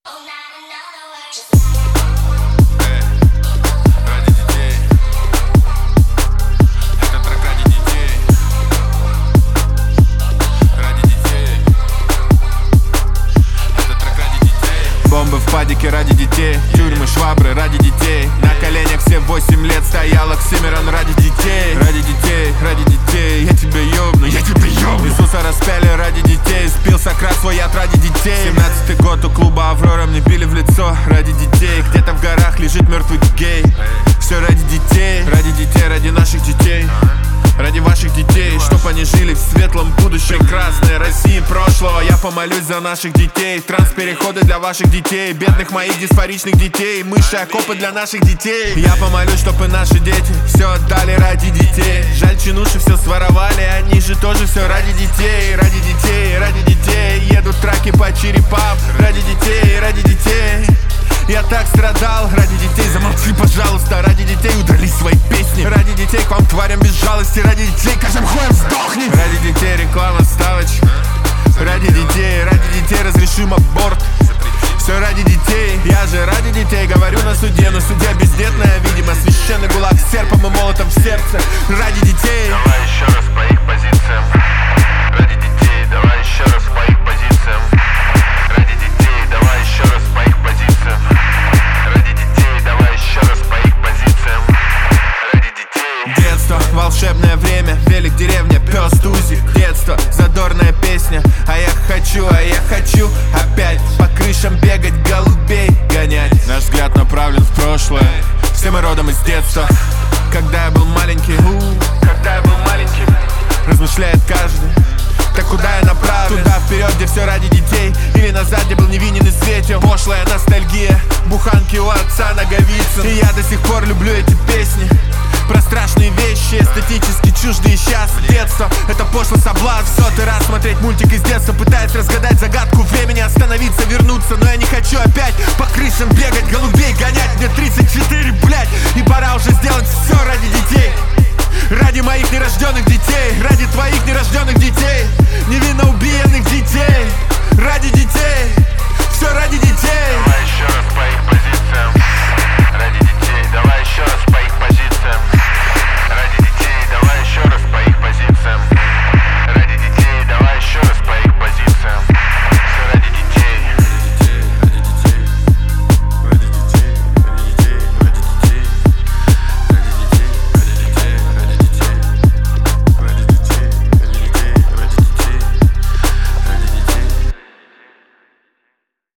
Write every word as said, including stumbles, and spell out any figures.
Бомбы в падике ради детей, тюрьмы, швабры ради детей. На коленях все восемь лет стоял Оксимирон ради детей. Ради детей, ради детей, я тебя ёбну, я тебя ёбну. Иисуса распяли ради детей, спил Сократ свой яд ради детей. Семнадцатый год у клуба Аврора, мне били в лицо ради детей. Где-то в горах лежит мертвый гей. Все ради детей, ради детей, ради наших детей. Ради ваших детей, чтоб они жили в светлом будущем красной России прошлого. Я помолюсь за наших детей. Транспереходы для ваших детей, бедных моих дисфоричных детей. Мыши, окопы для наших детей. Я помолюсь, чтоб и наши дети все отдали ради детей. Жаль, чинуши все своровали, они же тоже все ради детей. Ради детей, ради детей, едут траки по черепам. Ради детей, ради детей. Я так страдал ради детей, замолчи, пожалуйста. Ради детей удали свои песни. Ради детей к вам, тварям без жалости. Ради детей каждым хуем сдохни. Ради детей реклама ставочка. Ради детей, ради детей разрешим аборт. Все ради детей, я же ради детей. Говорю на суде, но судья бездетная, видимо, священный гулаг с серпом и молотом в сердце. Ради детей. Давай еще раз по их позициям. Ради детей, давай еще раз по их позициям. Ради детей, давай еще раз по их позициям. Ради детей, давай еще раз по их позициям. Ради детей. Детство, волшебное время, велик, деревня, пес, тузик. Детство, задорная песня. А я хочу, а я хочу опять по крышам бегать, голубей гонять. Наш взгляд направлен в прошлое. Все мы родом из детства. Когда я был маленький, когда я был маленький, размышляет каждый. Так куда я направлен? Туда вперед, где все ради детей. Или назад, где был невинен и светил. Пошлая ностальгия, буханки у отца Наговицын. И я до сих пор люблю эти песни про страшные вещи, эстетически чуждые сейчас. Детство — это пошлый соблазн. В сотый раз смотреть мультик из детства, пытаясь разгадать загадку времени, остановиться, вернуться. Но я не хочу опять по крышам бегать, голубей гонять. Мне тридцать четыре, блядь, и пора уже сделать все ради детей. Ради моих нерожденных детей, ради твоих нерожденных детей, невинно убиенных детей. Ради детей.